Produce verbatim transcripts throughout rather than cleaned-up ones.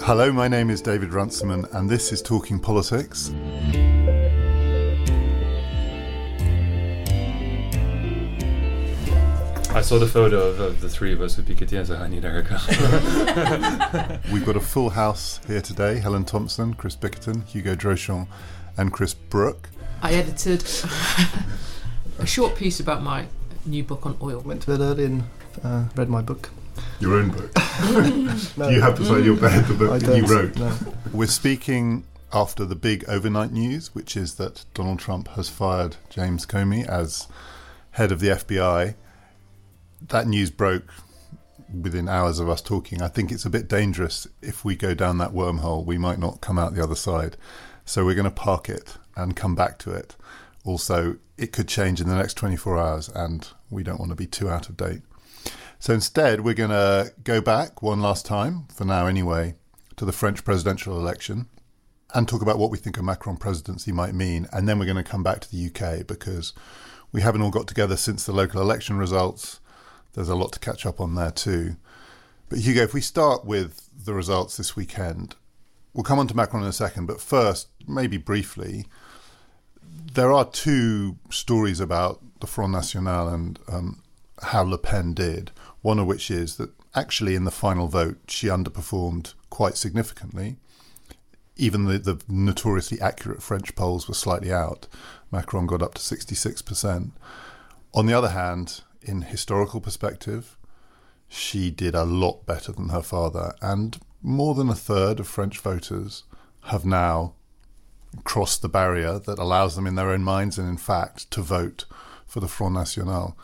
Hello, my name is David Runciman, and this is Talking Politics. I saw the photo of, of the three of us with Piketty, so I need a haircut. We've got a full house here today. Helen Thompson, Chris Bickerton, Hugo Drochon and Chris Brooke. I edited a short piece about my new book on oil. Went to bed early and uh, read my book. Your own book? No. You have beside your bed the book I that you don't, wrote. no. We're speaking after the big overnight news, which is that Donald Trump has fired James Comey as head of the F B I. That news broke within hours of us talking. I think it's a bit dangerous. If we go down that wormhole, we might not come out the other side. So we're going to park it and come back to it. Also, it could change in the next twenty-four hours, and we don't want to be too out of date. So instead, we're going to go back one last time, for now anyway, to the French presidential election and talk about what we think a Macron presidency might mean. And then we're going to come back to the U K because we haven't all got together since the local election results. There's a lot to catch up on there too. But Hugo, if we start with the results this weekend, we'll come on to Macron in a second, but first, maybe briefly, there are two stories about the Front National and um, how Le Pen did, one of which is that actually in the final vote, she underperformed quite significantly. Even the, the notoriously accurate French polls were slightly out. Macron got up to sixty-six percent. On the other hand, in historical perspective, she did a lot better than her father, and more than a third of French voters have now crossed the barrier that allows them in their own minds and in fact to vote for the Front National.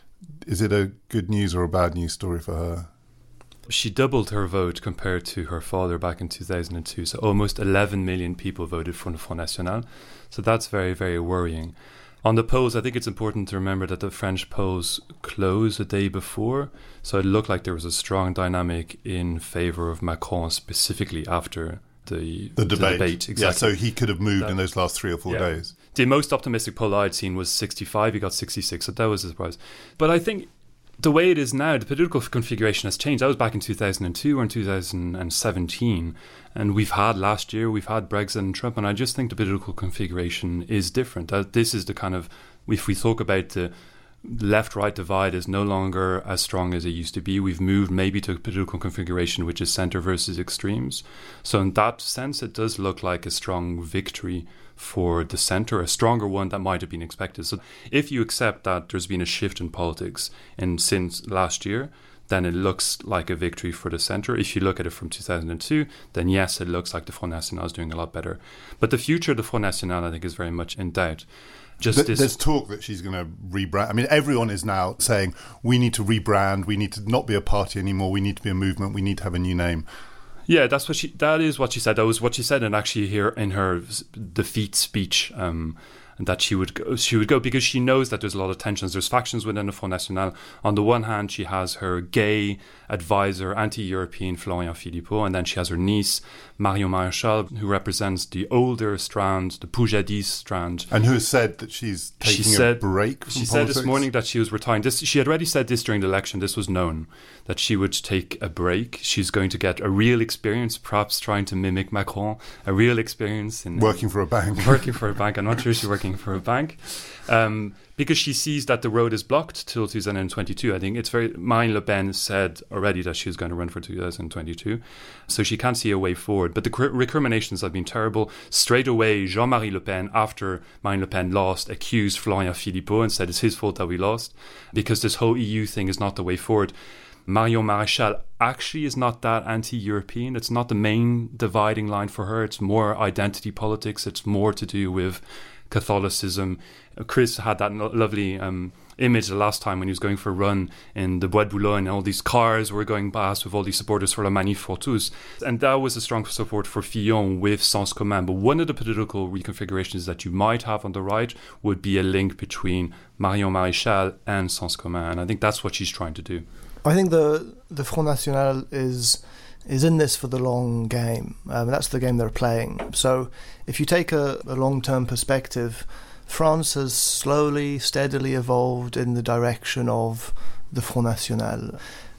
Is it a good news or a bad news story for her? She doubled her vote compared to her father back in two thousand two, so almost eleven million people voted for the Front National. So that's very, very worrying. On the polls, I think it's important to remember that the French polls closed a day before, so it looked like there was a strong dynamic in favour of Macron specifically after the, the, debate. the debate. Exactly. Yeah, so he could have moved that, in those last three or four yeah. days. The most optimistic poll I'd seen was sixty-five, he got sixty-six, so that was a surprise. But I think the way it is now, the political configuration has changed. That was back in two thousand two or in two thousand seventeen. And we've had last year, we've had Brexit and Trump, and I just think the political configuration is different. Uh, this is the kind of, if we talk about the left-right divide is no longer as strong as it used to be. We've moved maybe to a political configuration which is centre versus extremes. So in that sense, it does look like a strong victory for the centre, a stronger one that might have been expected. So if you accept that there's been a shift in politics and since last year, then it looks like a victory for the centre. If you look at it from two thousand two, then yes, it looks like the Front National is doing a lot better. But the future of the Front National, I think, is very much in doubt. Just Th- this- There's talk that she's going to rebrand. I mean, everyone is now saying, we need to rebrand, we need to not be a party anymore, we need to be a movement, we need to have a new name. Yeah, that's what she. That is what she said. That was what she said, and actually here in her defeat speech, um, and that she would go, she would go because she knows that there's a lot of tensions. There's factions within the Front National. On the one hand, she has her gay advisor, anti-European Florian Philippot, and then she has her niece Marion Maréchal, who represents the older strand, the Poujadiste strand, and who has said that she's taking she said, a break from she politics? said this morning that she was retiring. This, she had already said this during the election. This was known, that she would take a break. She's going to get a real experience, perhaps trying to mimic Macron, a real experience in working for a bank. working for a bank. I'm not sure she's working for a bank. Um, because she sees that the road is blocked till two thousand twenty-two. I think it's very... Marine Le Pen said already that she was going to run for two thousand twenty-two. So she can't see a way forward. But the recriminations have been terrible. Straight away, Jean-Marie Le Pen, after Marine Le Pen lost, accused Florian Philippot and said it's his fault that we lost because this whole E U thing is not the way forward. Marion Maréchal actually is not that anti-European. It's not the main dividing line for her. It's more identity politics. It's more to do with Catholicism. Chris had that no- lovely um, image the last time when he was going for a run in the Bois de Boulogne, and all these cars were going past with all these supporters for La Manif for tous. And that was a strong support for Fillon with Sens Commun. But one of the political reconfigurations that you might have on the right would be a link between Marion Maréchal and Sens Commun. And I think that's what she's trying to do. I think the the Front National is is in this for the long game. Um, that's the game they're playing. So if you take a, a long-term perspective, France has slowly, steadily evolved in the direction of the Front National.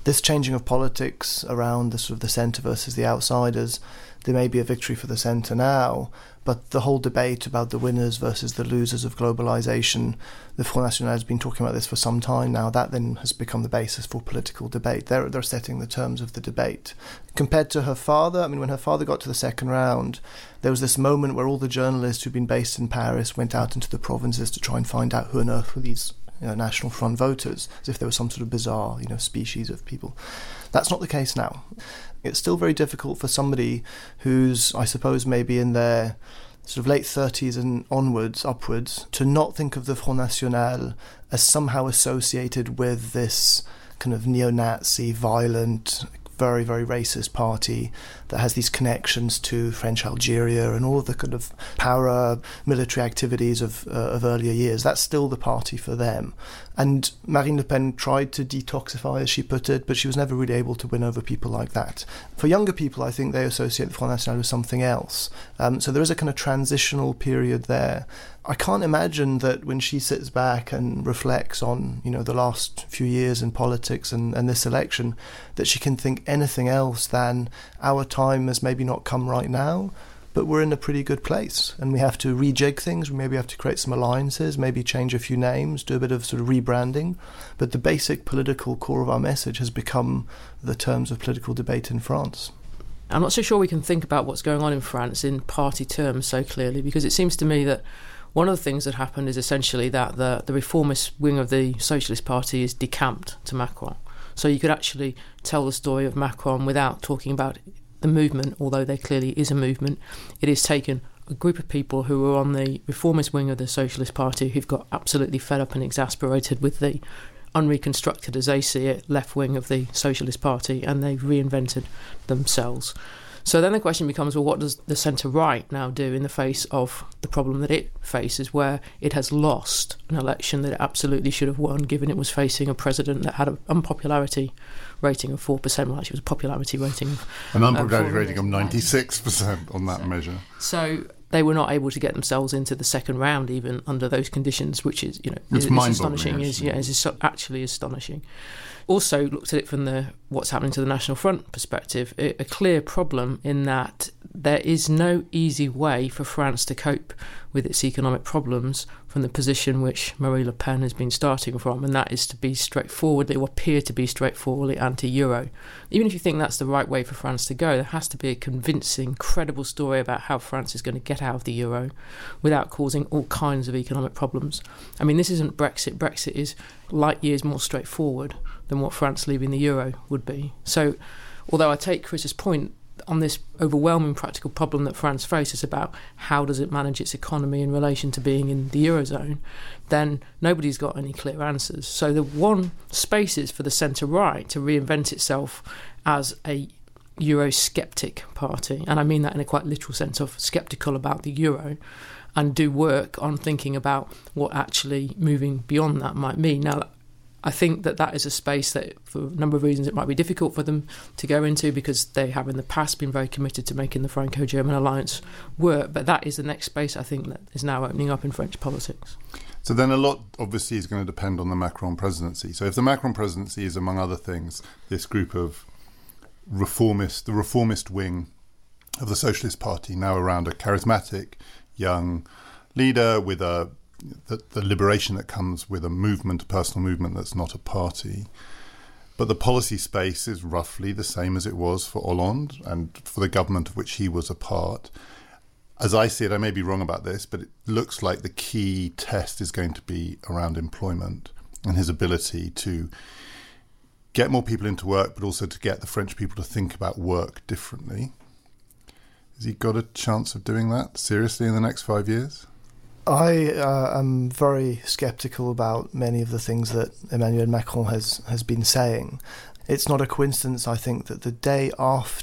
this changing of politics around the sort of the centre versus the outsiders, there may be a victory for the centre now, but the whole debate about the winners versus the losers of globalisation, the Front National has been talking about this for some time now. That then has become the basis for political debate. They're, they're setting the terms of the debate. Compared to her father, I mean, when her father got to the second round, there was this moment where all the journalists who'd been based in Paris went out into the provinces to try and find out who on earth were these, you know, National Front voters, as if there was some sort of bizarre, you know, species of people. That's not the case now. It's still very difficult for somebody who's, I suppose, maybe in their sort of late thirties and onwards, upwards, to not think of the Front National as somehow associated with this kind of neo-Nazi, violent, very, very racist party that has these connections to French Algeria and all of the kind of para-military activities of, uh, of earlier years. That's still the party for them. And Marine Le Pen tried to detoxify, as she put it, but she was never really able to win over people like that. For younger people, I think they associate the Front National with something else. Um, so there is a kind of transitional period there. I can't imagine that when she sits back and reflects on, you know, the last few years in politics and, and this election, that she can think anything else than our time has maybe not come right now, but we're in a pretty good place and we have to rejig things. We maybe have to create some alliances, maybe change a few names, do a bit of sort of rebranding. But the basic political core of our message has become the terms of political debate in France. I'm not so sure we can think about what's going on in France in party terms so clearly, because it seems to me that one of the things that happened is essentially that the, the reformist wing of the Socialist Party is decamped to Macron. So you could actually tell the story of Macron without talking about the movement, although there clearly is a movement. It has taken a group of people who were on the reformist wing of the Socialist Party who've got absolutely fed up and exasperated with the unreconstructed, as they see it, left wing of the Socialist Party, and they've reinvented themselves. So then the question becomes, well, what does the centre-right now do in the face of the problem that it faces, where it has lost an election that it absolutely should have won, given it was facing a president that had an unpopularity rating of four percent. Well, actually, it was a popularity rating of... An unpopularity um, rating of ninety-six percent on that so, measure. So they were not able to get themselves into the second round even under those conditions, which is, you know, it's is, is astonishing. Is, yeah, is actually astonishing. Also looked at it from the what's happening to the National Front perspective, a, a clear problem in that there is no easy way for France to cope with its economic problems from the position which Marine Le Pen has been starting from, and that is to be straightforwardly, or appear to be straightforwardly anti-Euro. Even if you think that's the right way for France to go, there has to be a convincing, credible story about how France is going to get out of the Euro without causing all kinds of economic problems. I mean, this isn't Brexit. Brexit is light years more straightforward than what France leaving the Euro would be. So, although I take Chris's point on this overwhelming practical problem that France faces about how does it manage its economy in relation to being in the Eurozone, then nobody's got any clear answers. So the one space is for the centre-right to reinvent itself as a Eurosceptic party, and I mean that in a quite literal sense of sceptical about the Euro, and do work on thinking about what actually moving beyond that might mean. Now, I think that that is a space that, for a number of reasons, it might be difficult for them to go into because they have in the past been very committed to making the Franco-German alliance work. But that is the next space, I think, that is now opening up in French politics. So then a lot, obviously, is going to depend on the Macron presidency. So if the Macron presidency is, among other things, this group of reformist, the reformist wing of the Socialist Party, now around a charismatic young leader with a The, the liberation that comes with a movement, a personal movement that's not a party. But the policy space is roughly the same as it was for Hollande and for the government of which he was a part. As I see it, I may be wrong about this, but it looks like the key test is going to be around employment and his ability to get more people into work, but also to get the French people to think about work differently. Has he got a chance of doing that seriously in the next five years? I uh, am very sceptical about many of the things that Emmanuel Macron has, has been saying. It's not a coincidence, I think, that the day after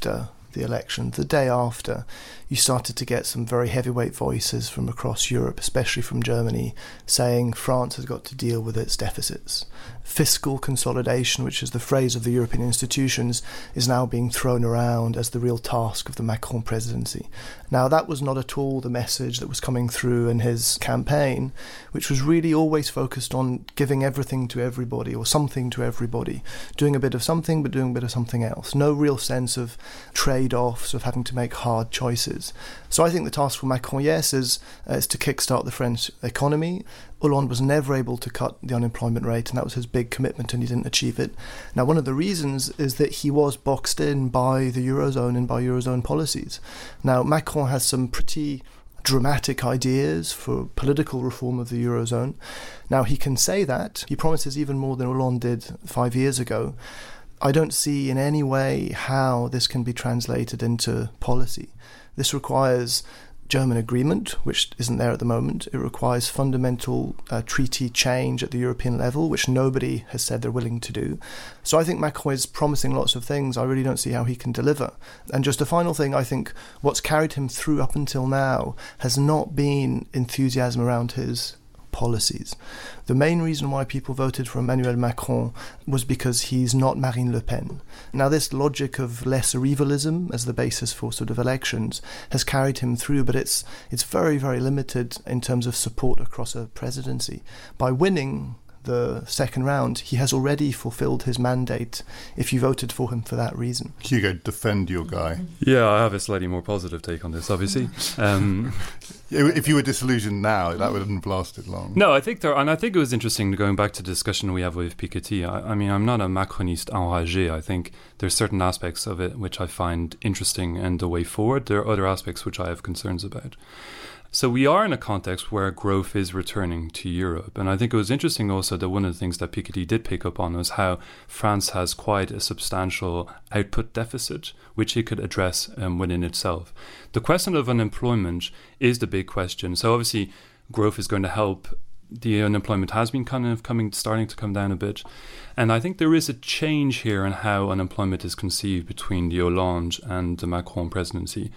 the election, the day after, you started to get some very heavyweight voices from across Europe, especially from Germany, saying France has got to deal with its deficits. Fiscal consolidation, which is the phrase of the European institutions, is now being thrown around as the real task of the Macron presidency. Now, that was not at all the message that was coming through in his campaign, which was really always focused on giving everything to everybody or something to everybody, doing a bit of something but doing a bit of something else. No real sense of trade-offs, of having to make hard choices. So I think the task for Macron, yes, is, uh, is to kickstart the French economy. Hollande was never able to cut the unemployment rate, and that was his big commitment, and he didn't achieve it. Now, one of the reasons is that he was boxed in by the Eurozone and by Eurozone policies. Now, Macron has some pretty dramatic ideas for political reform of the Eurozone. Now, he can say that. He promises even more than Hollande did five years ago. I don't see in any way how this can be translated into policy. This requires German agreement, which isn't there at the moment. It requires fundamental uh, treaty change at the European level, which nobody has said they're willing to do. So I think Macron is promising lots of things. I really don't see how he can deliver. And just a final thing, I think what's carried him through up until now has not been enthusiasm around his policies. The main reason why people voted for Emmanuel Macron was because he's not Marine Le Pen. Now, this logic of lesser evilism as the basis for sort of elections has carried him through, but it's it's very, very limited in terms of support across a presidency. By winning the second round, he has already fulfilled his mandate if you voted for him for that reason. Hugo, defend your guy. Yeah, I have a slightly more positive take on this, obviously. Um, if you were disillusioned now, that wouldn't have lasted long. No, I think there, and I think it was interesting going back to the discussion we have with Piketty. I, I mean, I'm not a Macroniste enragé. I think there's certain aspects of it which I find interesting and the way forward. There are other aspects which I have concerns about. So we are in a context where growth is returning to Europe. And I think it was interesting also that one of the things that Piketty did pick up on was how France has quite a substantial output deficit, which it could address um, within itself. The question of unemployment is the big question. So obviously growth is going to help. The unemployment has been kind of coming, starting to come down a bit. And I think there is a change here in how unemployment is conceived between the Hollande and the Macron presidency.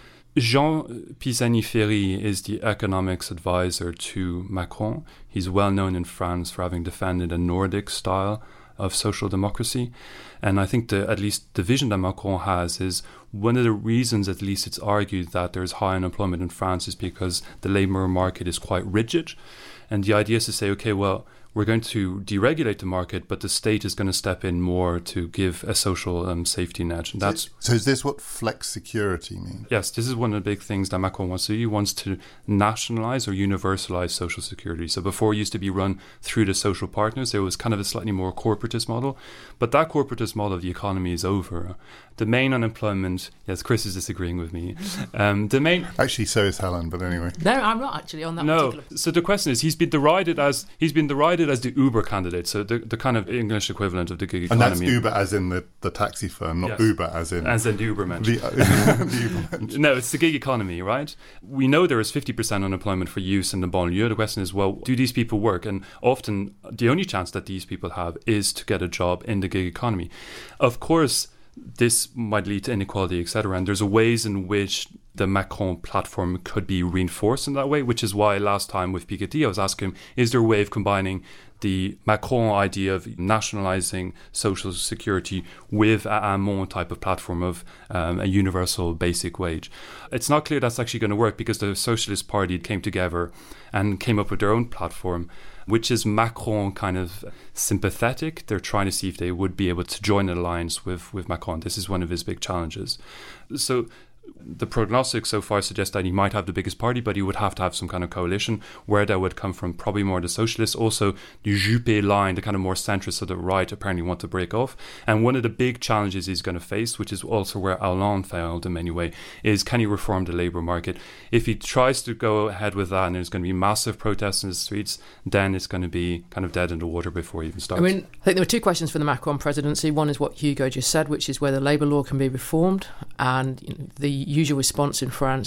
Jean Pisani-Ferry is the economics advisor to Macron. He's well known in France for having defended a Nordic style of social democracy. And I think the, at least the vision that Macron has is one of the reasons, at least it's argued, that there's high unemployment in France is because the labour market is quite rigid. And the idea is to say, okay, well, we're going to deregulate the market, but the state is going to step in more to give a social um, safety net. And that's so is this what flex security means? Yes, this is one of the big things that Macron wants to do. He wants to nationalize or universalize social security. So before it used to be run through the social partners, there was kind of a slightly more corporatist model. But that corporatist model of the economy is over. The main unemployment, yes, Chris is disagreeing with me. Um, the main Actually, so is Helen, but anyway. No, I'm not actually on that no. particular. So the question is, he's been derided as he's been derided as the Uber candidate, so the, the kind of English equivalent of the gig economy. And that's Uber as in the, the taxi firm, not yes. Uber as in... As in the Ubermensch. The, the Ubermensch. No, it's the gig economy, right? We know there is fifty percent unemployment for youth in the banlieue. The question is, well, do these people work? And often the only chance that these people have is to get a job in the gig economy. Of course, this might lead to inequality, et cetera. And there's ways in which the Macron platform could be reinforced in that way, which is why last time with Piketty, I was asking him, is there a way of combining the Macron idea of nationalizing social security with a Hamon type of platform of um, a universal basic wage? It's not clear that's actually going to work because the Socialist Party came together and came up with their own platform, which is Macron kind of sympathetic. They're trying to see if they would be able to join an alliance with, with Macron. This is one of his big challenges. So the prognostics so far suggest that he might have the biggest party, but he would have to have some kind of coalition. Where that would come from, probably more the socialists. Also, the Juppé line, the kind of more centrist of the right, apparently want to break off. And one of the big challenges he's going to face, which is also where Hollande failed in many ways, is can he reform the labour market? If he tries to go ahead with that and there's going to be massive protests in the streets, then it's going to be kind of dead in the water before he even starts. I mean, I think there were two questions for the Macron presidency. One is what Hugo just said, which is whether labour law can be reformed. And you know, the usual response in France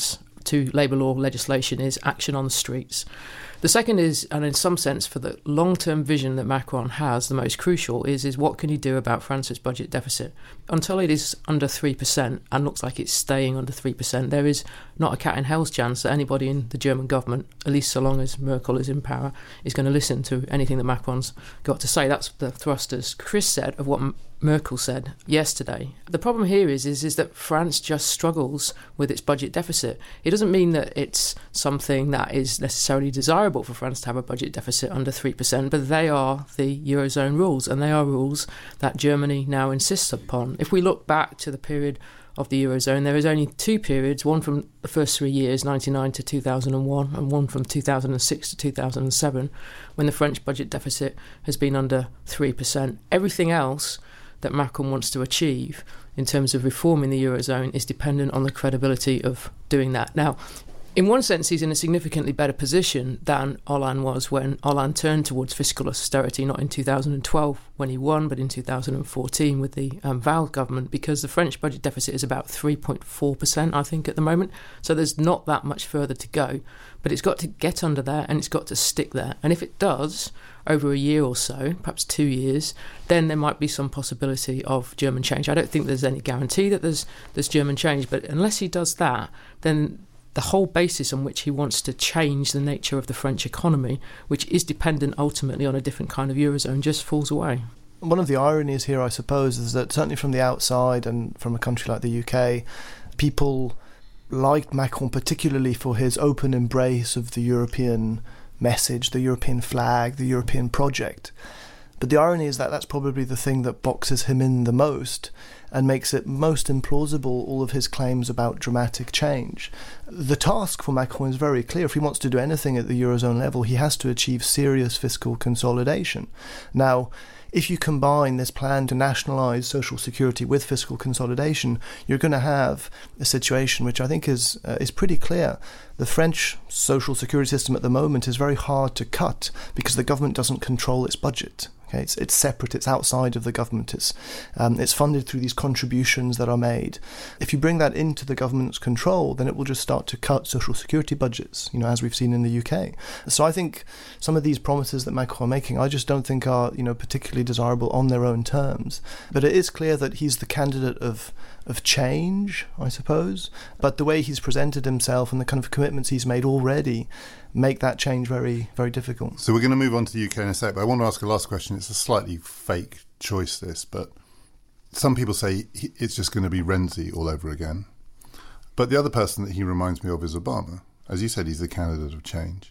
to labour law legislation is action on the streets. The second is, and in some sense for the long-term vision that Macron has, the most crucial is, is what can he do about France's budget deficit? Until it is under three percent, and looks like it's staying under three percent, there is not a cat in hell's chance that anybody in the German government, at least so long as Merkel is in power, is going to listen to anything that Macron's got to say. That's the thrust, as Chris said, of what M- Merkel said yesterday. The problem here is, is, is that France just struggles with its budget deficit. It doesn't mean that it's something that is necessarily desirable for France to have a budget deficit under three percent, but they are the Eurozone rules, and they are rules that Germany now insists upon. If we look back to the period of the Eurozone, there is only two periods, one from the first three years, ninety-nine to two thousand one, and one from two thousand six to two thousand seven, when the French budget deficit has been under three percent. Everything else that Macron wants to achieve in terms of reforming the Eurozone is dependent on the credibility of doing that. Now, in one sense, he's in a significantly better position than Hollande was when Hollande turned towards fiscal austerity, not in two thousand twelve when he won, but in two thousand fourteen with the um, Valls government, because the French budget deficit is about three point four percent, I think, at the moment. So there's not that much further to go. But it's got to get under there, and it's got to stick there. And if it does, over a year or so, perhaps two years, then there might be some possibility of German change. I don't think there's any guarantee that there's there's German change, but unless he does that, then the whole basis on which he wants to change the nature of the French economy, which is dependent ultimately on a different kind of Eurozone, just falls away. One of the ironies here, I suppose, is that certainly from the outside and from a country like the U K, people liked Macron particularly for his open embrace of the European message, the European flag, the European project. But the irony is that that's probably the thing that boxes him in the most and makes it most implausible, all of his claims about dramatic change. The task for Macron is very clear. If he wants to do anything at the Eurozone level, he has to achieve serious fiscal consolidation. Now, if you combine this plan to nationalise social security with fiscal consolidation, you're going to have a situation which I think is uh, is pretty clear. The French social security system at the moment is very hard to cut because the government doesn't control its budget. Okay, it's it's separate. It's outside of the government. It's um, it's funded through these contributions that are made. If you bring that into the government's control, then it will just start to cut social security budgets. You know, as we've seen in the U K. So I think some of these promises that Macron are making, I just don't think are you know particularly desirable on their own terms. But it is clear that he's the candidate of of change, I suppose. But the way he's presented himself and the kind of commitments he's made already make that change very, very difficult. So we're going to move on to the U K in a sec, but I want to ask a last question. It's a slightly fake choice, this, but some people say he, it's just going to be Renzi all over again. But the other person that he reminds me of is Obama. As you said, he's the candidate of change.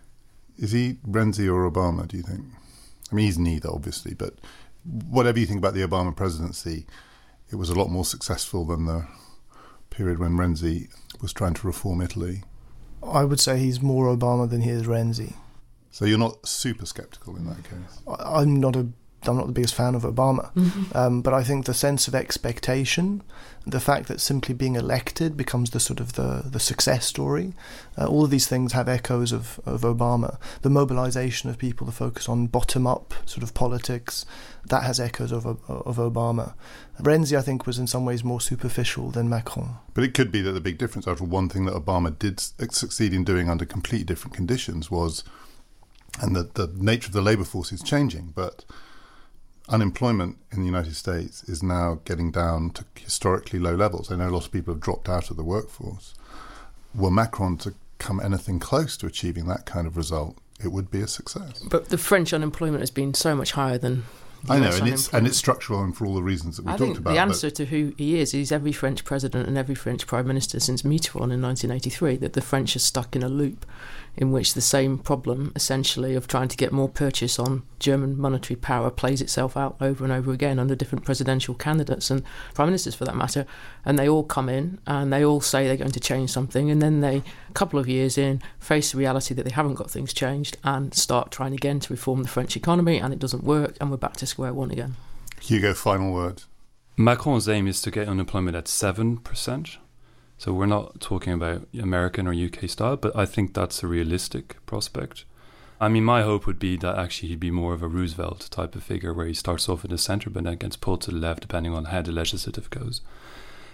Is he Renzi or Obama, do you think? I mean, he's neither, obviously, but whatever you think about the Obama presidency, it was a lot more successful than the period when Renzi was trying to reform Italy. I would say he's more Obama than he is Renzi. So you're not super sceptical in that case? I, I'm not a I'm not the biggest fan of Obama, mm-hmm. um, but I think the sense of expectation, the fact that simply being elected becomes the sort of the, the success story, uh, all of these things have echoes of, of Obama. The mobilization of people to focus on bottom-up sort of politics, that has echoes of, of Obama. Renzi, I think, was in some ways more superficial than Macron. But it could be that the big difference, after one thing that Obama did succeed in doing under completely different conditions was, and the, the nature of the labour force is changing, but unemployment in the United States is now getting down to historically low levels. I know a lot of people have dropped out of the workforce. Were Macron to come anything close to achieving that kind of result, it would be a success. But the French unemployment has been so much higher than I know, and it's and it's structural and for all the reasons that we I talked think about. The answer to who he is, he's every French president and every French prime minister since Mitterrand in nineteen eighty-three, that the French are stuck in a loop in which the same problem, essentially, of trying to get more purchase on German monetary power plays itself out over and over again under different presidential candidates and prime ministers, for that matter. And they all come in and they all say they're going to change something, and then they, a couple of years in, face the reality that they haven't got things changed and start trying again to reform the French economy, and it doesn't work, and we're back to square one again. Hugo, final word. Macron's aim is to get unemployment at seven percent. So we're not talking about American or U K style, but I think that's a realistic prospect. I mean, my hope would be that actually he'd be more of a Roosevelt type of figure where he starts off in the centre but then gets pulled to the left depending on how the legislative goes.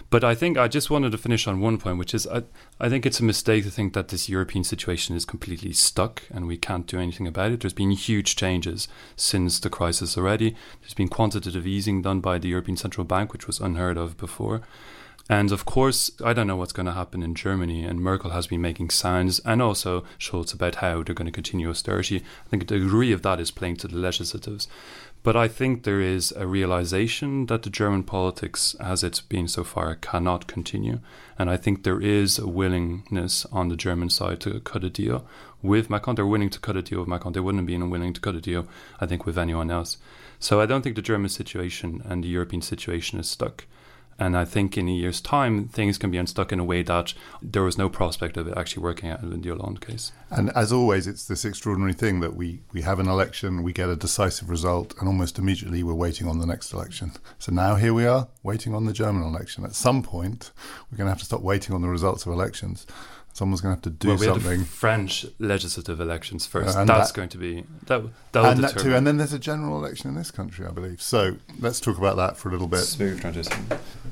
But I think I just wanted to finish on one point, which is I, I think it's a mistake to think that this European situation is completely stuck and we can't do anything about it. There's been huge changes since the crisis already. There's been quantitative easing done by the European Central Bank, which was unheard of before. And of course, I don't know what's going to happen in Germany, and Merkel has been making sounds, and also Scholz, about how they're going to continue austerity. I think the degree of that is playing to the legislatives. But I think there is a realization that the German politics, as it's been so far, cannot continue. And I think there is a willingness on the German side to cut a deal with Macron. They're willing to cut a deal with Macron. They wouldn't have been willing to cut a deal, I think, with anyone else. So I don't think the German situation and the European situation is stuck. And I think in a year's time, things can be unstuck in a way that there was no prospect of it actually working out in the Hollande case. And as always, it's this extraordinary thing that we, we have an election, we get a decisive result, and almost immediately we're waiting on the next election. So now here we are, waiting on the German election. At some point, we're going to have to stop waiting on the results of elections. Someone's going to have to do well, we something. Have the French legislative elections first. Uh, That's that, going to be that. That will and determine. that too. And then there's a general election in this country, I believe. So let's talk about that for a little bit. Smooth transition.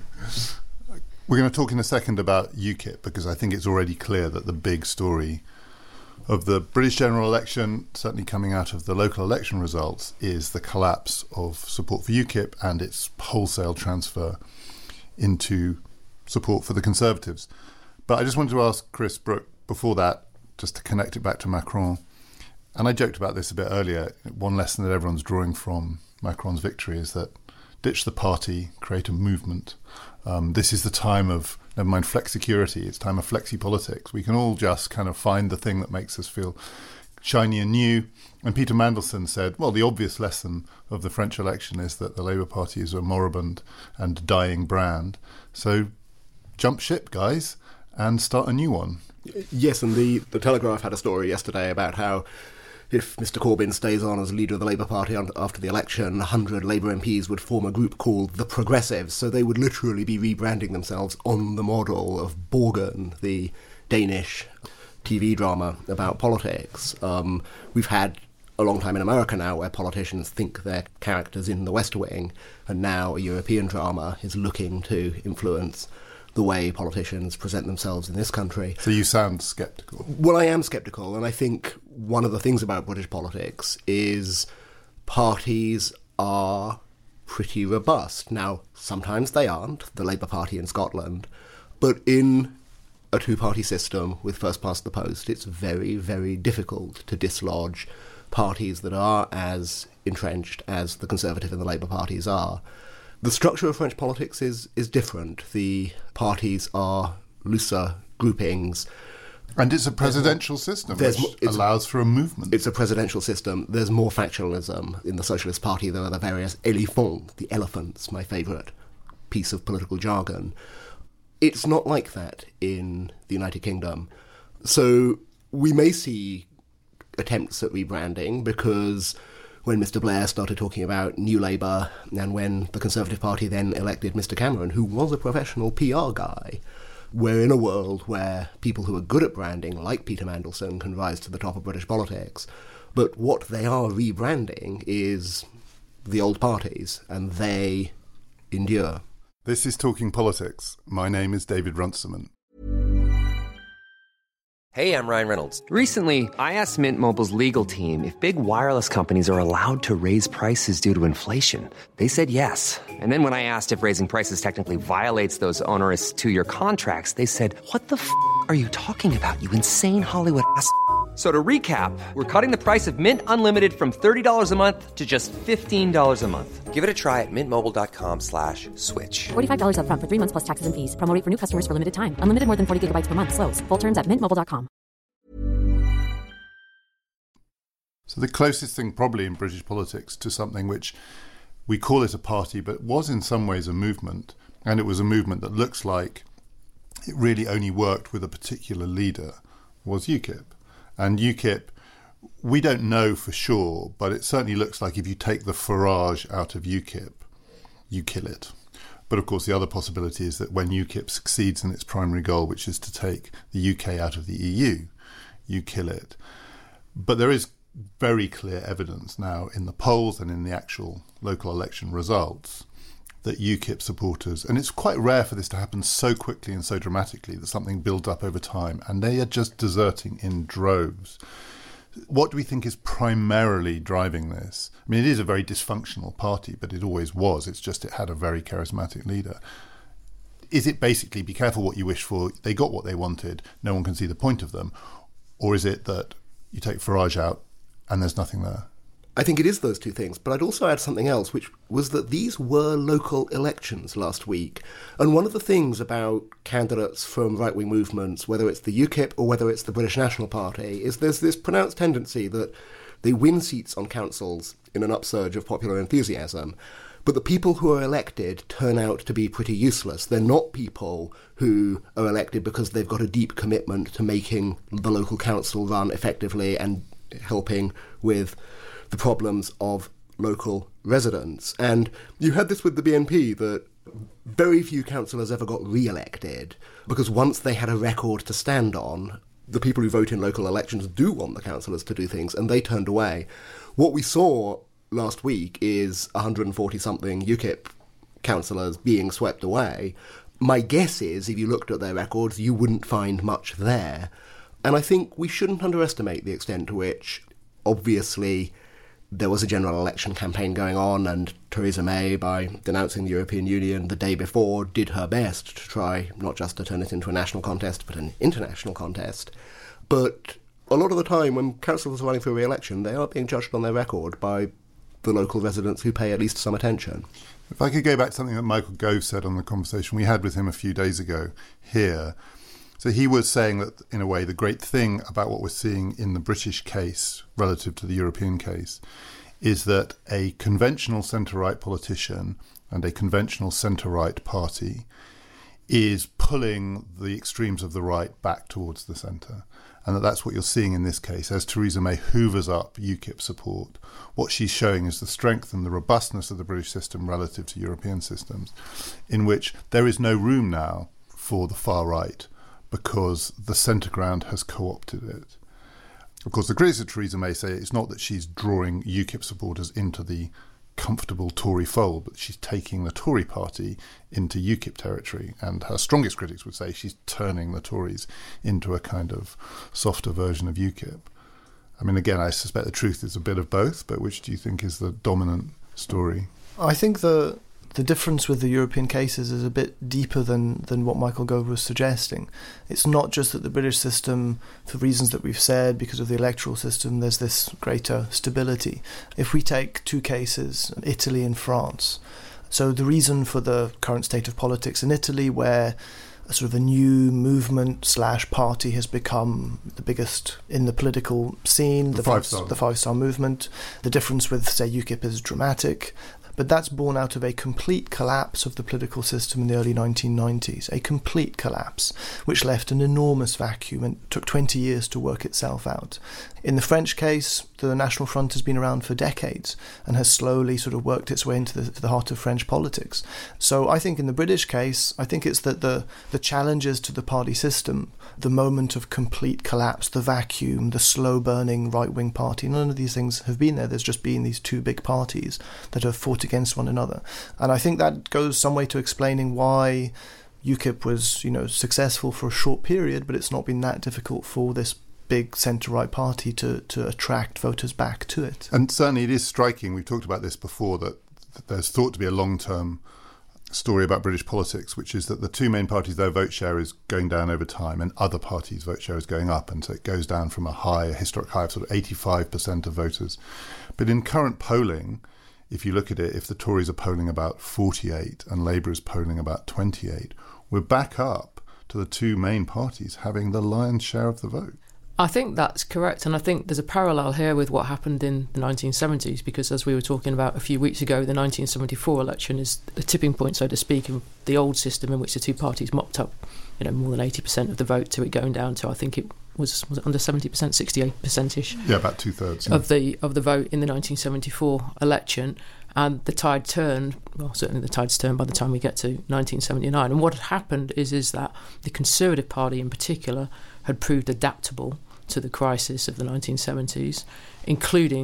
We're going to talk in a second about UKIP, because I think it's already clear that the big story of the British general election, certainly coming out of the local election results, is the collapse of support for UKIP and its wholesale transfer into support for the Conservatives. But I just wanted to ask Chris Brooke, before that, just to connect it back to Macron. And I joked about this a bit earlier. One lesson that everyone's drawing from Macron's victory is that ditch the party, create a movement. Um, this is the time of, never mind flexicurity, it's time of flexi-politics. We can all just kind of find the thing that makes us feel shiny and new. And Peter Mandelson said, well, the obvious lesson of the French election is that the Labour Party is a moribund and dying brand. So jump ship, guys, and start a new one. Yes, and the, the Telegraph had a story yesterday about how if Mister Corbyn stays on as leader of the Labour Party after the election, one hundred Labour M Ps would form a group called the Progressives, so they would literally be rebranding themselves on the model of Borgen, the Danish T V drama about politics. Um, we've had a long time in America now where politicians think they're characters in the West Wing, and now a European drama is looking to influence the way politicians present themselves in this country. So you sound sceptical. Well, I am sceptical, and I think one of the things about British politics is parties are pretty robust. Now, sometimes they aren't, the Labour Party in Scotland, but in a two-party system with first past the post, it's very, very difficult to dislodge parties that are as entrenched as the Conservative and the Labour parties are. The structure of French politics is, is different. The parties are looser groupings. And it's a presidential system, There's which mo- allows for a movement. It's a presidential system. There's more factionalism. In the Socialist Party, there are the various éléphants, the elephants, my favourite piece of political jargon. It's not like that in the United Kingdom. So we may see attempts at rebranding, because when Mister Blair started talking about New Labour and when the Conservative Party then elected Mister Cameron, who was a professional P R guy, we're in a world where people who are good at branding, like Peter Mandelson, can rise to the top of British politics. But what they are rebranding is the old parties, and they endure. This is Talking Politics. My name is David Runciman. Hey, I'm Ryan Reynolds. Recently, I asked Mint Mobile's legal team if big wireless companies are allowed to raise prices due to inflation. They said yes. And then when I asked if raising prices technically violates those onerous two-year contracts, they said, what the f*** are you talking about, you insane Hollywood ass f- So to recap, we're cutting the price of Mint Unlimited from thirty dollars a month to just fifteen dollars a month. Give it a try at mintmobile.com slash switch. forty-five dollars up front for three months plus taxes and fees. Promo rate for new customers for limited time. Unlimited more than forty gigabytes per month. Slows full terms at mint mobile dot com. So the closest thing probably in British politics to something which we call it a party, but was in some ways a movement, and it was a movement that looks like it really only worked with a particular leader, was UKIP. And UKIP, we don't know for sure, but it certainly looks like if you take the Farage out of UKIP, you kill it. But of course, the other possibility is that when UKIP succeeds in its primary goal, which is to take the U K out of the E U, you kill it. But there is very clear evidence now in the polls and in the actual local election results that UKIP supporters, and it's quite rare for this to happen so quickly and so dramatically, that something builds up over time, and they are just deserting in droves. What do we think is primarily driving this? I mean, it is a very dysfunctional party, but it always was. It's just it had a very charismatic leader. Is it basically, be careful what you wish for, they got what they wanted, no one can see the point of them? Or is it that you take Farage out and there's nothing there? I think it is those two things, but I'd also add something else, which was that these were local elections last week. And one of the things about candidates from right-wing movements, whether it's the UKIP or whether it's the British National Party, is there's this pronounced tendency that they win seats on councils in an upsurge of popular enthusiasm, but the people who are elected turn out to be pretty useless. They're not people who are elected because they've got a deep commitment to making the local council run effectively and helping with the problems of local residents. And you had this with the B N P, that very few councillors ever got re-elected, because once they had a record to stand on, the people who vote in local elections do want the councillors to do things, and they turned away. What we saw last week is one hundred forty something UKIP councillors being swept away. My guess is, if you looked at their records, you wouldn't find much there. And I think we shouldn't underestimate the extent to which, obviously, there was a general election campaign going on, and Theresa May, by denouncing the European Union the day before, did her best to try not just to turn it into a national contest, but an international contest. But a lot of the time, when councillors are running for re-election, they are being judged on their record by the local residents who pay at least some attention. If I could go back to something that Michael Gove said on the conversation we had with him a few days ago here. So he was saying that, in a way, the great thing about what we're seeing in the British case relative to the European case is that a conventional centre-right politician and a conventional centre-right party is pulling the extremes of the right back towards the centre. And that that's what you're seeing in this case. As Theresa May hoovers up UKIP support, what she's showing is the strength and the robustness of the British system relative to European systems, in which there is no room now for the far right, because the centre ground has co-opted it. Of course, the critics of Theresa May say it's not that she's drawing UKIP supporters into the comfortable Tory fold, but she's taking the Tory party into UKIP territory. And her strongest critics would say she's turning the Tories into a kind of softer version of UKIP. I mean, again, I suspect the truth is a bit of both, but which do you think is the dominant story? I think the the difference with the European cases is a bit deeper than, than what Michael Gove was suggesting. It's not just that the British system, for reasons that we've said, because of the electoral system, there's this greater stability. If we take two cases, Italy and France, so the reason for the current state of politics in Italy, where a sort of a new movement slash party has become the biggest in the political scene, the, the five star. the Five Star Movement. The difference with, say, UKIP is dramatic. But that's born out of a complete collapse of the political system in the early nineteen nineties, a complete collapse, which left an enormous vacuum and took twenty years to work itself out. In the French case, the National Front has been around for decades and has slowly sort of worked its way into the, the heart of French politics. So I think in the British case, I think it's that the, the challenges to the party system, the moment of complete collapse, the vacuum, the slow-burning right-wing party, none of these things have been there. There's just been these two big parties that have fought against one another. And I think that goes some way to explaining why UKIP was, you know, successful for a short period, but it's not been that difficult for this big centre-right party to, to attract voters back to it. And certainly it is striking, we've talked about this before, that, that there's thought to be a long-term story about British politics, which is that the two main parties, their vote share is going down over time, and other parties' vote share is going up, and so it goes down from a high, a historic high of sort of eighty-five percent of voters. But in current polling, if you look at it, if the Tories are polling about forty-eight and Labour is polling about twenty-eight, we're back up to the two main parties having the lion's share of the vote. I think that's correct, and I think there's a parallel here with what happened in the nineteen seventies, because as we were talking about a few weeks ago, the nineteen seventy-four election is a tipping point, so to speak, of the old system in which the two parties mopped up, you know, more than eighty percent of the vote, to it going down to, I think it was was it under seventy percent, sixty-eight percent-ish. Yeah, about two-thirds. Yeah. Of the of the vote in the nineteen seventy-four election, and the tide turned, well, certainly the tide's turned by the time we get to nineteen seventy-nine. And what had happened is, is that the Conservative Party in particular had proved adaptable to the crisis of the nineteen seventies, including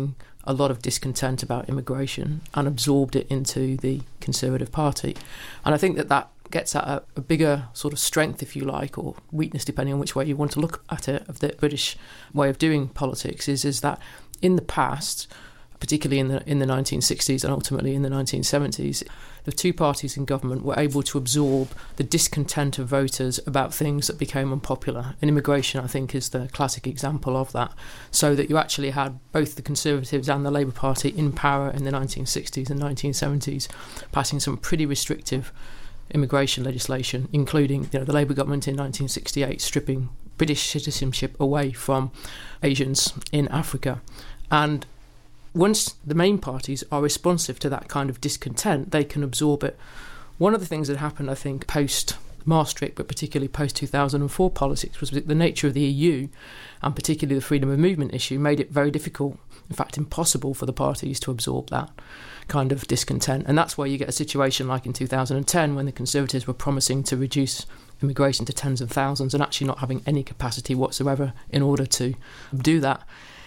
a lot of discontent about immigration and absorbed it into the Conservative Party. And I think that that gets at a, a bigger sort of strength, if you like, or weakness, depending on which way you want to look at it, of the British way of doing politics, is, is that in the past, particularly in the in the nineteen sixties and ultimately in the nineteen seventies, the two parties in government were able to absorb the discontent of voters about things that became unpopular. And immigration, I think, is the classic example of that. So that you actually had both the Conservatives and the Labour Party in power in the nineteen sixties and nineteen seventies, passing some pretty restrictive immigration legislation, including, you know, the Labour government in nineteen sixty-eight stripping British citizenship away from Asians in Africa. And once the main parties are responsive to that kind of discontent, they can absorb it. One of the things that happened, I think, post-Maastricht, but particularly post-two thousand four politics, was that the nature of the E U, and particularly the freedom of movement issue, made it very difficult, in fact impossible, for the parties to absorb that kind of discontent. And that's why you get a situation like in two thousand ten, when the Conservatives were promising to reduce immigration to tens of thousands and actually not having any capacity whatsoever in order to do that.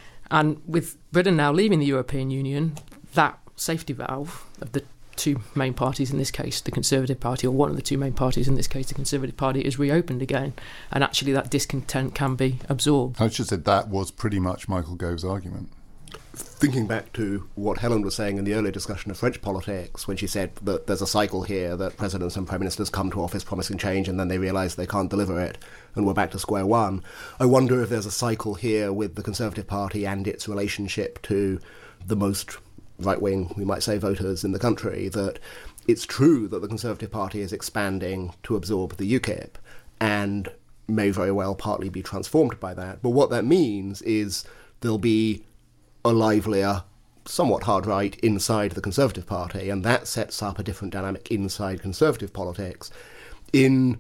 And with Britain now leaving the European Union, that safety valve of the two main parties, in this case the Conservative Party, or one of the two main parties, in this case the Conservative Party, is reopened again, and actually that discontent can be absorbed. I should say that was pretty much Michael Gove's argument. Thinking back to what Helen was saying in the earlier discussion of French politics, when she said that there's a cycle here, that presidents and prime ministers come to office promising change and then they realise they can't deliver it and we're back to square one. I wonder if there's a cycle here with the Conservative Party and its relationship to the most right-wing, we might say, voters in the country, that it's true that the Conservative Party is expanding to absorb the U KIP and may very well partly be transformed by that. But what that means is there'll be a livelier, somewhat hard right inside the Conservative Party, and that sets up a different dynamic inside Conservative politics. In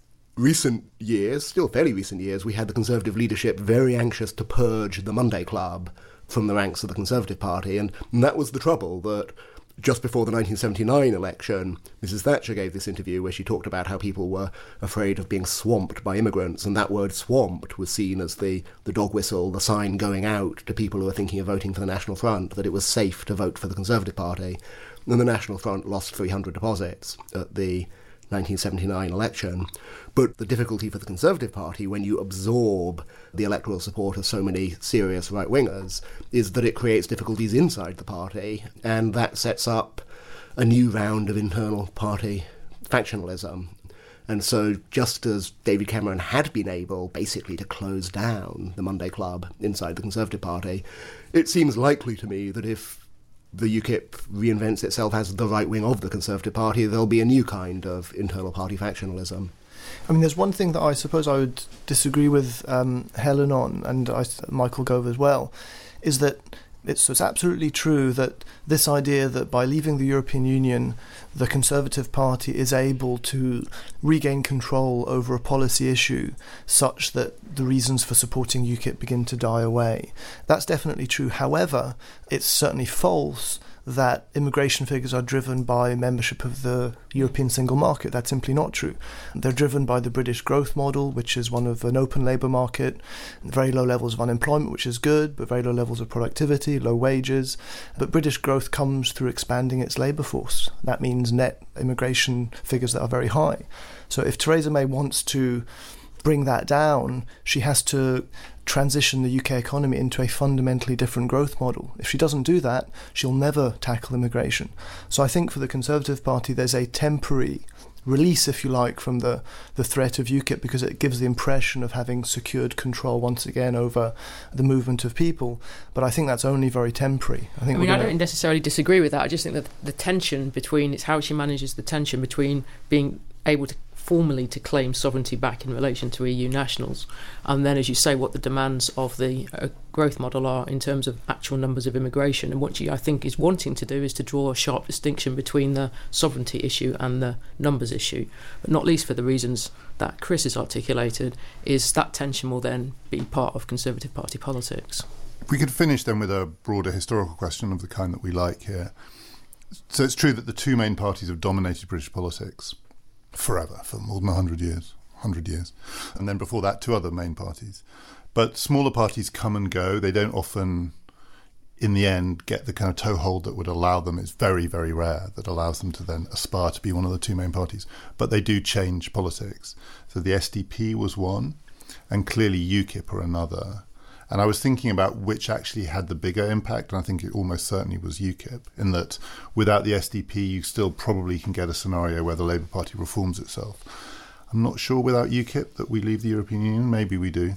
recent years, still fairly recent years, we had the Conservative leadership very anxious to purge the Monday Club from the ranks of the Conservative Party, and that was the trouble, that just before the nineteen seventy-nine election, Missus Thatcher gave this interview where she talked about how people were afraid of being swamped by immigrants, and that word swamped was seen as the, the dog whistle, the sign going out to people who were thinking of voting for the National Front, that it was safe to vote for the Conservative Party. And the National Front lost three hundred deposits at the nineteen seventy-nine election. But the difficulty for the Conservative Party, when you absorb the electoral support of so many serious right-wingers, is that it creates difficulties inside the party, and that sets up a new round of internal party factionalism. And so just as David Cameron had been able basically to close down the Monday Club inside the Conservative Party, it seems likely to me that if the U KIP reinvents itself as the right wing of the Conservative Party, there'll be a new kind of internal party factionalism. I mean, there's one thing that I suppose I would disagree with um, Helen on, and I, Michael Gove as well, is that it's, it's absolutely true that this idea that by leaving the European Union, the Conservative Party is able to regain control over a policy issue such that the reasons for supporting U KIP begin to die away. That's definitely true. However, it's certainly false that immigration figures are driven by membership of the European single market. That's simply not true. They're driven by the British growth model, which is one of an open labour market, very low levels of unemployment, which is good, but very low levels of productivity, low wages. But British growth comes through expanding its labour force. That means net immigration figures that are very high. So if Theresa May wants to bring that down, she has to transition the U K economy into a fundamentally different growth model. If she doesn't do that, she'll never tackle immigration. So I think for the Conservative Party, there's a temporary release, if you like, from the, the threat of U KIP, because it gives the impression of having secured control once again over the movement of people. But I think that's only very temporary. I think I mean, I don't necessarily disagree with that. I just think that the tension between, it's how she manages the tension between being able to formally to claim sovereignty back in relation to E U nationals, and then, as you say, what the demands of the uh, growth model are in terms of actual numbers of immigration. And what she, I think, is wanting to do is to draw a sharp distinction between the sovereignty issue and the numbers issue, but not least for the reasons that Chris has articulated, is that tension will then be part of Conservative Party politics. We could finish then with a broader historical question of the kind that we like here. So it's true that the two main parties have dominated British politics forever, for more than one hundred years, one hundred years. And then before that, two other main parties. But smaller parties come and go. They don't often in the end, get the kind of toehold that would allow them. It's very, very rare that allows them to then aspire to be one of the two main parties. But they do change politics. So the S D P was one, and clearly UKIP are another. And I was thinking about which actually had the bigger impact, and I think it almost certainly was UKIP, in that without the S D P, you still probably can get a scenario where the Labour Party reforms itself. I'm not sure without UKIP that we leave the European Union. Maybe we do.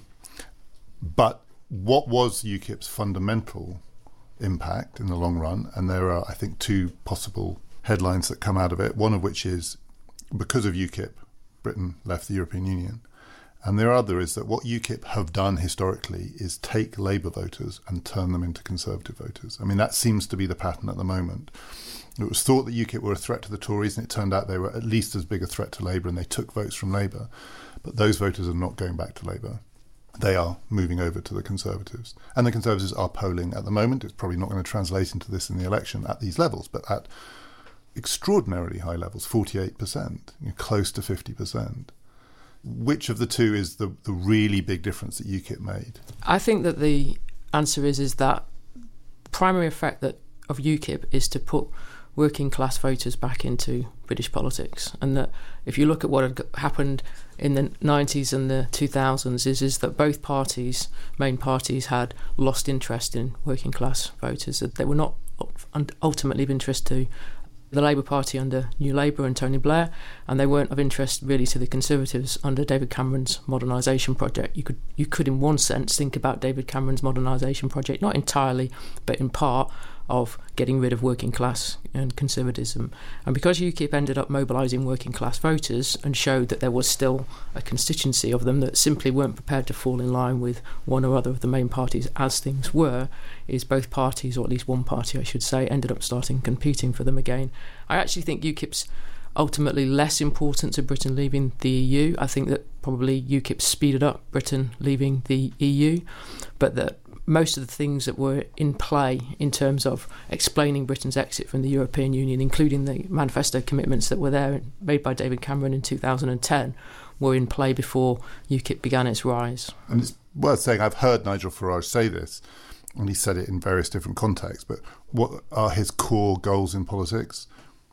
But what was UKIP's fundamental impact in the long run? And there are, I think, two possible headlines that come out of it, one of which is because of UKIP, Britain left the European Union. And the other is that what UKIP have done historically is take Labour voters and turn them into Conservative voters. I mean, that seems to be the pattern at the moment. It was thought that UKIP were a threat to the Tories, and it turned out they were at least as big a threat to Labour, and they took votes from Labour. But those voters are not going back to Labour. They are moving over to the Conservatives. And the Conservatives are polling at the moment. It's probably not going to translate into this in the election at these levels, but at extraordinarily high levels, forty-eight percent, you know, close to fifty percent. Which of the two is the, the really big difference that UKIP made? I think that the answer is is that the primary effect that of UKIP is to put working class voters back into British politics, and that if you look at what had happened in the nineties and the two thousands is, is that both parties, main parties, had lost interest in working class voters, that they were not ultimately of interest to the Labour Party under New Labour and Tony Blair, and they weren't of interest really to the Conservatives under David Cameron's modernisation project. You could, you could in one sense think about David Cameron's modernisation project, not entirely, but in part, of getting rid of working class and conservatism. And because UKIP ended up mobilising working class voters and showed that there was still a constituency of them that simply weren't prepared to fall in line with one or other of the main parties as things were, is both parties, or at least one party I should say, ended up starting competing for them again. I actually think UKIP's ultimately less important to Britain leaving the E U. I think that probably UKIP speeded up Britain leaving the E U, but that most of the things that were in play in terms of explaining Britain's exit from the European Union, including the manifesto commitments that were there made by David Cameron in two thousand ten, were in play before UKIP began its rise. And it's worth saying, I've heard Nigel Farage say this, and he said it in various different contexts, but what are his core goals in politics?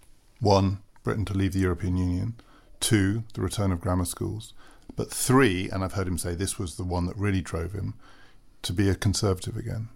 One, Britain to leave the European Union. Two, the return of grammar schools. But three, and I've heard him say this was the one that really drove him, to be a Conservative again.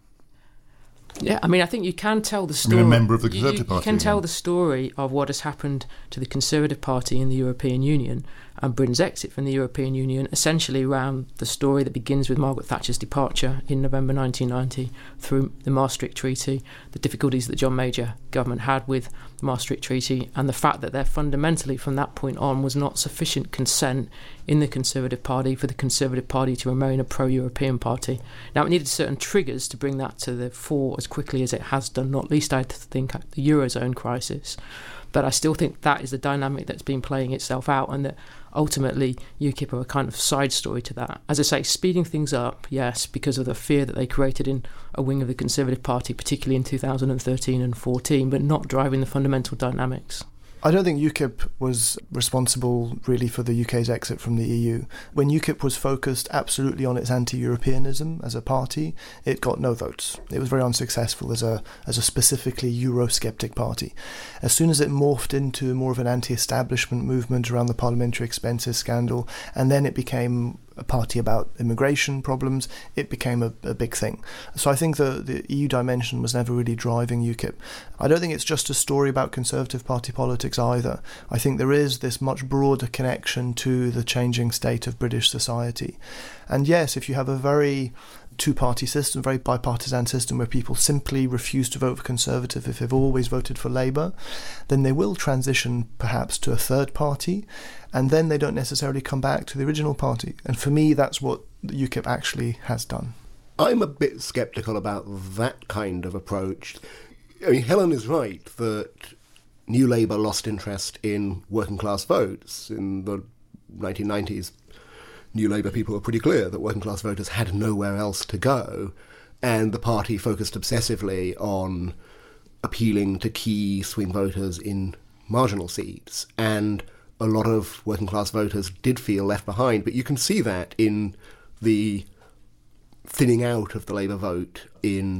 Yeah, I mean, I think you can tell the story. I mean, a member of the Conservative you, you, Party. You can again. tell the story of what has happened to the Conservative Party in the European Union and Britain's exit from the European Union, essentially around the story that begins with Margaret Thatcher's departure in November nineteen ninety through the Maastricht Treaty, the difficulties that John Major government had with the Maastricht Treaty, and the fact that there fundamentally from that point on was not sufficient consent in the Conservative Party for the Conservative Party to remain a pro-European party. Now, it needed certain triggers to bring that to the fore as quickly as it has done, not least I think the Eurozone crisis. But I still think that is the dynamic that's been playing itself out, and that ultimately UKIP are a kind of side story to that. As I say, speeding things up, yes, because of the fear that they created in a wing of the Conservative Party, particularly in two thousand thirteen and fourteen, but not driving the fundamental dynamics. I don't think UKIP was responsible really for the U K's exit from the E U. When UKIP was focused absolutely on its anti-Europeanism as a party, it got no votes. It was very unsuccessful as a as a specifically Eurosceptic party. As soon as it morphed into more of an anti-establishment movement around the parliamentary expenses scandal, and then it became a party about immigration problems, it became a, a big thing. So I think the, the E U dimension was never really driving UKIP. I don't think it's just a story about Conservative Party politics either. I think there is this much broader connection to the changing state of British society. And yes, if you have a very two-party system, very bipartisan system where people simply refuse to vote for Conservative if they've always voted for Labour, then they will transition perhaps to a third party, and then they don't necessarily come back to the original party. And for me, that's what UKIP actually has done. I'm a bit sceptical about that kind of approach. I mean, Helen is right that New Labour lost interest in working class votes. In the nineteen nineties, New Labour people were pretty clear that working class voters had nowhere else to go, and the party focused obsessively on appealing to key swing voters in marginal seats, and a lot of working class voters did feel left behind. But you can see that in the thinning out of the Labour vote in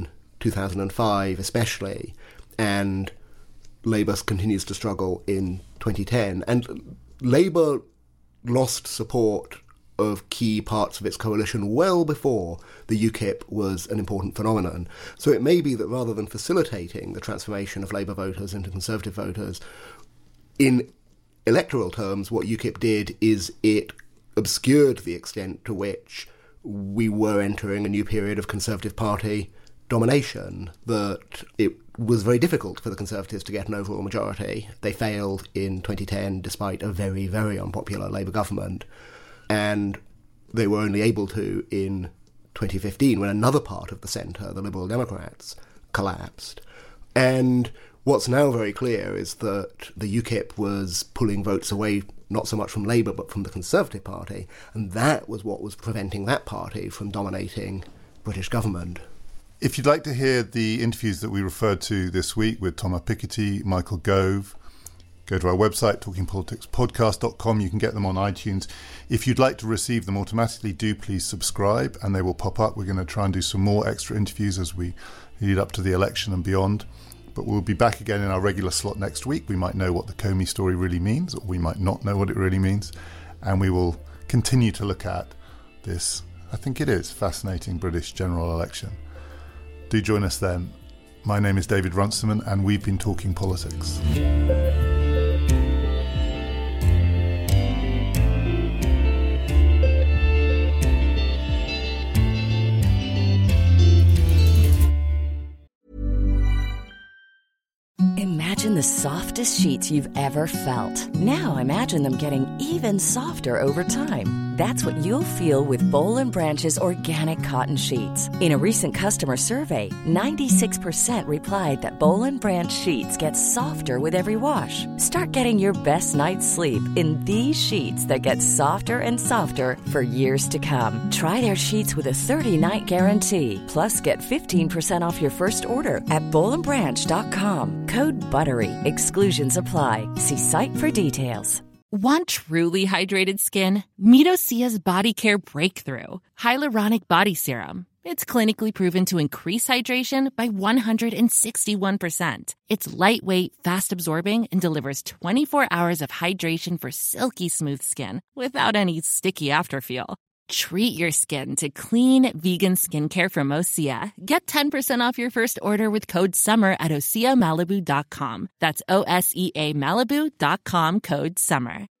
two thousand five especially, and Labour continues to struggle in twenty ten. And Labour lost support of key parts of its coalition well before the U KIP was an important phenomenon. So it may be that rather than facilitating the transformation of Labour voters into Conservative voters, in electoral terms, what U KIP did is it obscured the extent to which we were entering a new period of Conservative Party domination, that it was very difficult for the Conservatives to get an overall majority. They failed in twenty ten despite a very, very unpopular Labour government. And they were only able to in twenty fifteen when another part of the centre, the Liberal Democrats, collapsed. And what's now very clear is that the U KIP was pulling votes away not so much from Labour but from the Conservative Party, and that was what was preventing that party from dominating British government. If you'd like to hear the interviews that we referred to this week with Thomas Piketty, Michael Gove, go to our website, talking politics podcast dot com. You can get them on iTunes. If you'd like to receive them automatically, do please subscribe and they will pop up. We're going to try and do some more extra interviews as we lead up to the election and beyond. But we'll be back again in our regular slot next week. We might know what the Comey story really means, or we might not know what it really means. And we will continue to look at this, I think it is, fascinating British general election. Do join us then. My name is David Runciman, and we've been talking politics. Imagine the softest sheets you've ever felt. Now imagine them getting even softer over time. That's what you'll feel with Boll and Branch's organic cotton sheets. In a recent customer survey, ninety-six percent replied that Boll and Branch sheets get softer with every wash. Start getting your best night's sleep in these sheets that get softer and softer for years to come. Try their sheets with a thirty-night guarantee. Plus, get fifteen percent off your first order at boll and branch dot com. Code BUTTERY. Exclusions apply. See site for details. Want truly hydrated skin? Meet Osea's Body Care Breakthrough Hyaluronic Body Serum. It's clinically proven to increase hydration by one hundred sixty-one percent. It's lightweight, fast-absorbing, and delivers twenty-four hours of hydration for silky smooth skin without any sticky afterfeel. Treat your skin to clean, vegan skincare from Osea. Get ten percent off your first order with code SUMMER at osea malibu dot com. That's O S E A Malibu dot com, code SUMMER.